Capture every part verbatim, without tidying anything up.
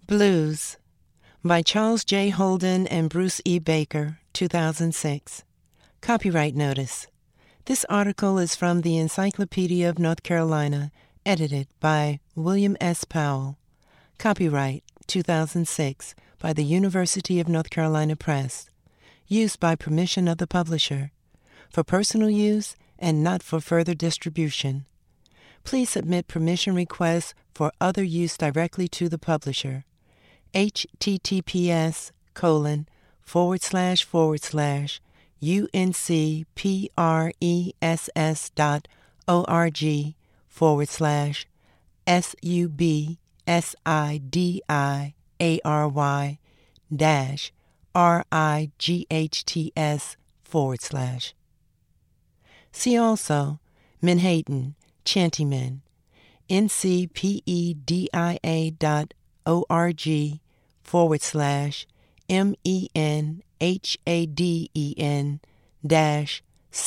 Blues by Charles J. Holden and Bruce E. Baker, two thousand six. Copyright notice. This article is from the Encyclopedia of North Carolina, edited by William S. Powell. Copyright two thousand six by the University of North Carolina Press. Used by permission of the publisher. For personal use and not for further distribution. Please submit permission requests for other use directly to the publisher. https colon forward slash forward slash uncpress dot org forward slash subsidiary dash rights forward slash. See also Menhaden, Chantymen, ncpedia dot org forward slash menhaden dash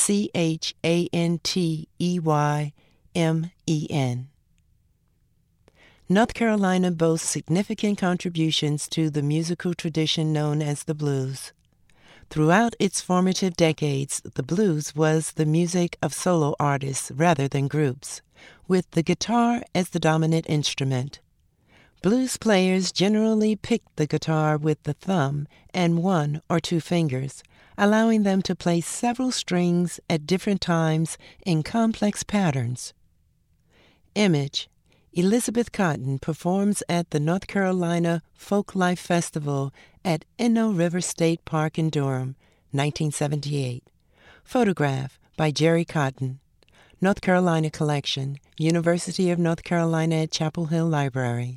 chantymen. North Carolina boasts significant contributions to the musical tradition known as the blues. Throughout its formative decades, the blues was the music of solo artists rather than groups, with the guitar as the dominant instrument. Blues players generally picked the guitar with the thumb and one or two fingers, allowing them to play several strings at different times in complex patterns. Image: Elizabeth Cotten performs at the North Carolina Folklife Festival at Inno River State Park in Durham, nineteen seventy-eight. Photograph by Jerry Cotten. North Carolina Collection, University of North Carolina at Chapel Hill Library.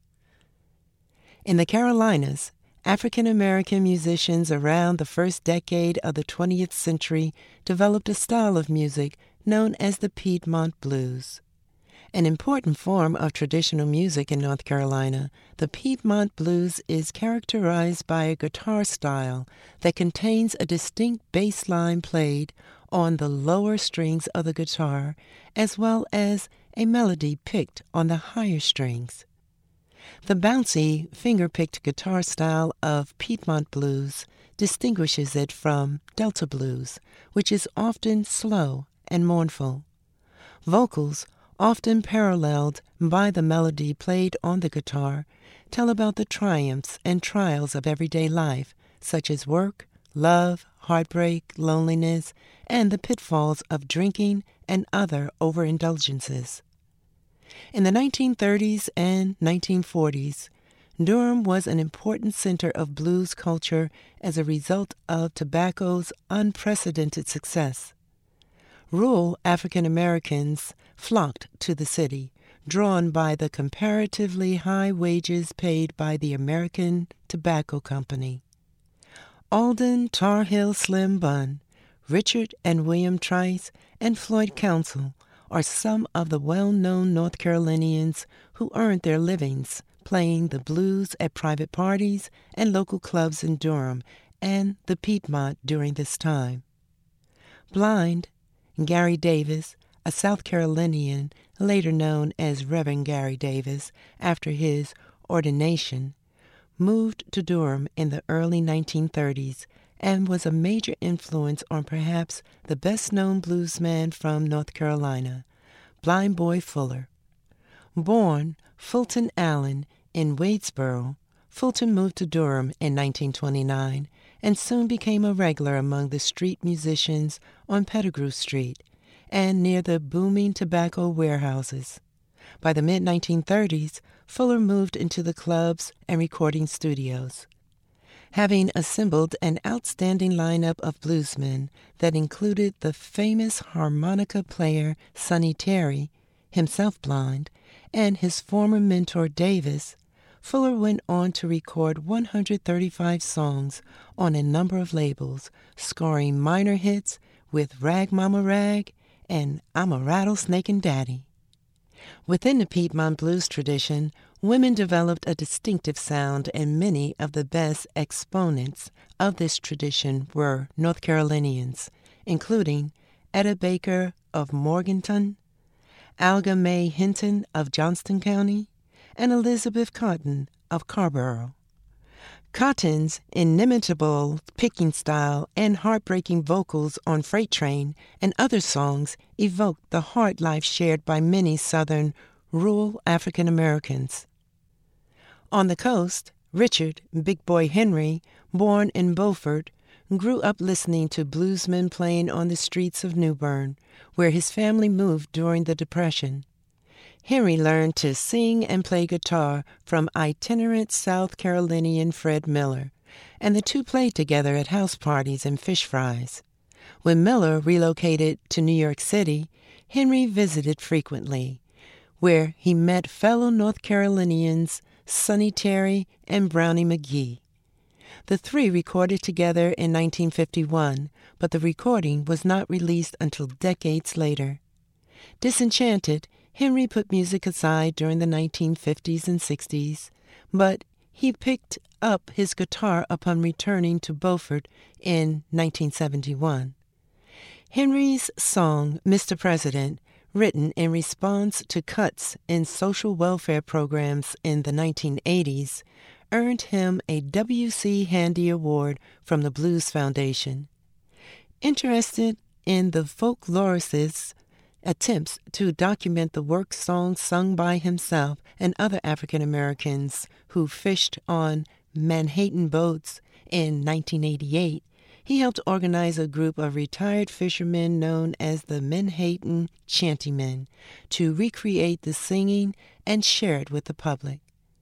In the Carolinas, African American musicians around the first decade of the twentieth century developed a style of music known as the Piedmont Blues. An important form of traditional music in North Carolina, the Piedmont Blues is characterized by a guitar style that contains a distinct bass line played on the lower strings of the guitar, as well as a melody picked on the higher strings. The bouncy, finger-picked guitar style of Piedmont Blues distinguishes it from Delta Blues, which is often slow and mournful. Vocals, often paralleled by the melody played on the guitar, tell about the triumphs and trials of everyday life, such as work, love, heartbreak, loneliness, and the pitfalls of drinking and other overindulgences. In the nineteen thirties and nineteen forties, Durham was an important center of blues culture as a result of tobacco's unprecedented success. Rural African Americans flocked to the city, drawn by the comparatively high wages paid by the American Tobacco Company. Alden Tar Heel Slim Bunn, Richard and William Trice, and Floyd Council are some of the well-known North Carolinians who earned their livings playing the blues at private parties and local clubs in Durham and the Piedmont during this time. Blind, Gary Davis, a South Carolinian later known as Reverend Gary Davis after his ordination, moved to Durham in the early nineteen thirties and was a major influence on perhaps the best-known bluesman from North Carolina, Blind Boy Fuller. Born Fulton Allen in Wadesboro, Fulton moved to Durham in nineteen twenty-nine and soon became a regular among the street musicians on Pettigrew Street and near the booming tobacco warehouses. By the mid nineteen thirties, Fuller moved into the clubs and recording studios. Having assembled an outstanding lineup of bluesmen that included the famous harmonica player Sonny Terry, himself blind, and his former mentor Davis, Fuller went on to record one hundred thirty-five songs on a number of labels, scoring minor hits with Rag Mama Rag and I'm a Rattlesnakin' Daddy. Within the Piedmont blues tradition, women developed a distinctive sound, and many of the best exponents of this tradition were North Carolinians, including Etta Baker of Morganton, Alga May Hinton of Johnston County, and Elizabeth Cotton of Carborough. Cotton's inimitable picking style and heartbreaking vocals on Freight Train and other songs evoked the hard life shared by many Southern rural African Americans. On the coast, Richard Big Boy Henry, born in Beaufort, grew up listening to bluesmen playing on the streets of New Bern, where his family moved during the Depression. Henry learned to sing and play guitar from itinerant South Carolinian Fred Miller, and the two played together at house parties and fish fries. When Miller relocated to New York City, Henry visited frequently, where he met fellow North Carolinians Sonny Terry and Brownie McGee. The three recorded together in nineteen fifty-one, but the recording was not released until decades later. Disenchanted, Henry put music aside during the nineteen fifties and sixties, but he picked up his guitar upon returning to Beaufort in nineteen seventy-one. Henry's song, Mister President, written in response to cuts in social welfare programs in the nineteen eighties, earned him a W C Handy Award from the Blues Foundation. Interested in the folklorist's attempts to document the work songs sung by himself and other African Americans who fished on Manhattan boats in nineteen eighty-eight, he helped organize a group of retired fishermen known as the Manhattan Chantymen to recreate the singing and share it with the public.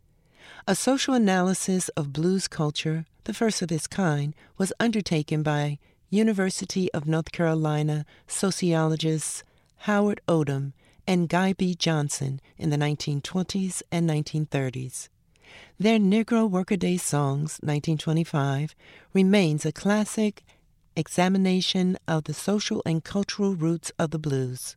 A social analysis of blues culture, the first of its kind, was undertaken by University of North Carolina sociologists Howard Odum and Guy B. Johnson in the nineteen twenties and nineteen thirties. Their Negro Workaday Songs, nineteen twenty-five, remains a classic examination of the social and cultural roots of the blues.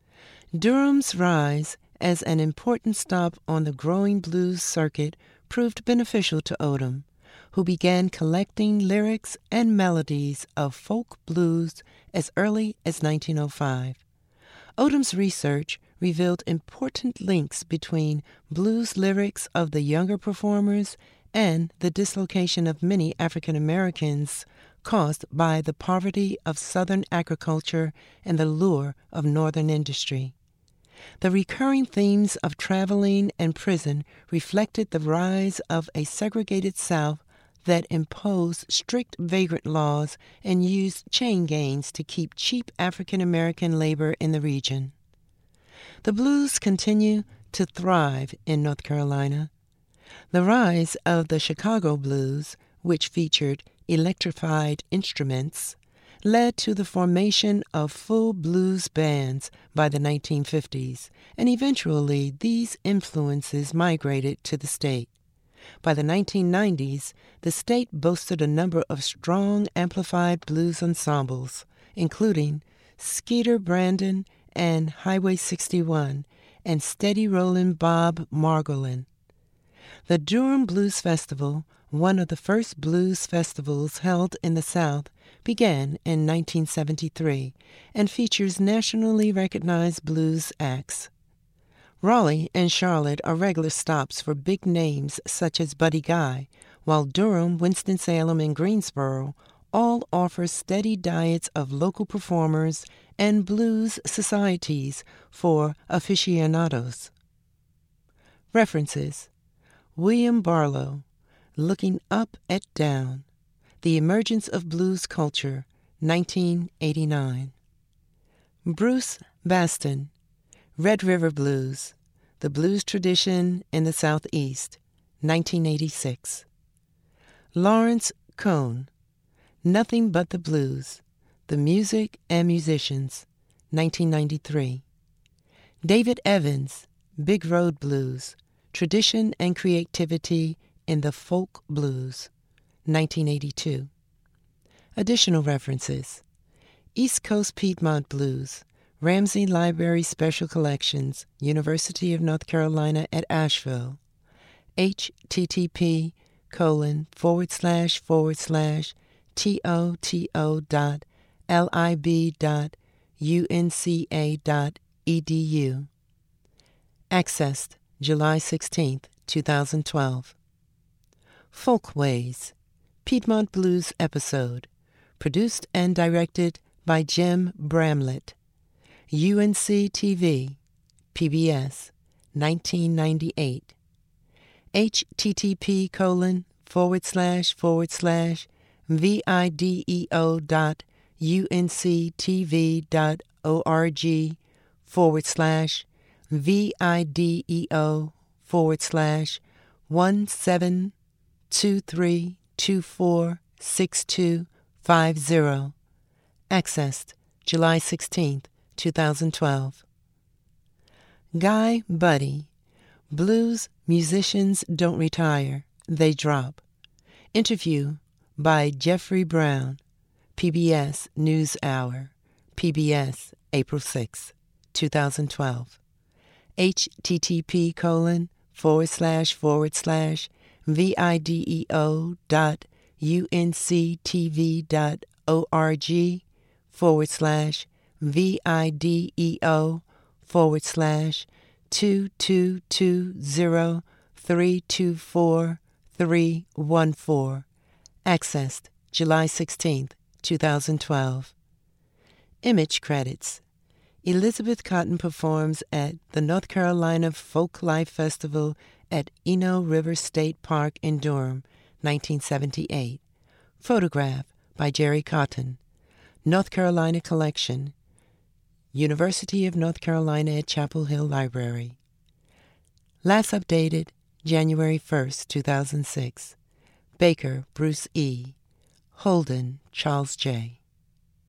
Durham's rise as an important stop on the growing blues circuit proved beneficial to Odum, who began collecting lyrics and melodies of folk blues as early as nineteen oh five. Odom's research revealed important links between blues lyrics of the younger performers and the dislocation of many African Americans caused by the poverty of Southern agriculture and the lure of Northern industry. The recurring themes of traveling and prison reflected the rise of a segregated South that imposed strict vagrant laws and used chain gangs to keep cheap African American labor in the region. The blues continue to thrive in North Carolina. The rise of the Chicago blues, which featured electrified instruments, led to the formation of full blues bands by the nineteen fifties, and eventually these influences migrated to the state. By the nineteen nineties, the state boasted a number of strong amplified blues ensembles, including Skeeter Brandon and Highway sixty-one and Steady Rollin' Bob Margolin. The Durham Blues Festival, one of the first blues festivals held in the South, began in nineteen seventy-three and features nationally recognized blues acts. Raleigh and Charlotte are regular stops for big names such as Buddy Guy, while Durham, Winston-Salem, and Greensboro all offer steady diets of local performers and blues societies for aficionados. References: William Barlow, Looking Up at Down, The Emergence of Blues Culture, nineteen eighty-nine. Bruce Baston, Red River Blues, The Blues Tradition in the Southeast, nineteen eighty-six. Lawrence Cohn, Nothing But the Blues, The Music and Musicians, nineteen ninety-three. David Evans, Big Road Blues, Tradition and Creativity in the Folk Blues, nineteen eighty-two. Additional references: East Coast Piedmont Blues, Ramsey Library Special Collections, University of North Carolina at Asheville, http colon forward slash forward slash toto dot lib dot unca dot edu. Accessed July sixteenth, two thousand twelve. Folkways, Piedmont Blues episode, produced and directed by Jim Bramlett. U N C T V, P B S, nineteen ninety-eight. http colon forward slash forward slash video dot unctv dot org forward slash video forward slash one seven two three two four six two five zero. Accessed July sixteenth, two thousand twelve. Guy Buddy, Blues Musicians Don't Retire, They Drop. Interview by Jeffrey Brown, P B S NewsHour, P B S, April sixth, two thousand twelve. http colon forward slash forward slash video dot unctv dot org forward slash video forward slash two two two zero three two four three one four. Accessed July sixteenth, two thousand twelve. Image credits. Elizabeth Cotten performs at the North Carolina Folk Life Festival at Eno River State Park in Durham, nineteen seventy-eight. Photograph by Jerry Cotton. North Carolina Collection. University of North Carolina at Chapel Hill Library. Last updated January first, two thousand six. Baker, Bruce E. Holden, Charles J.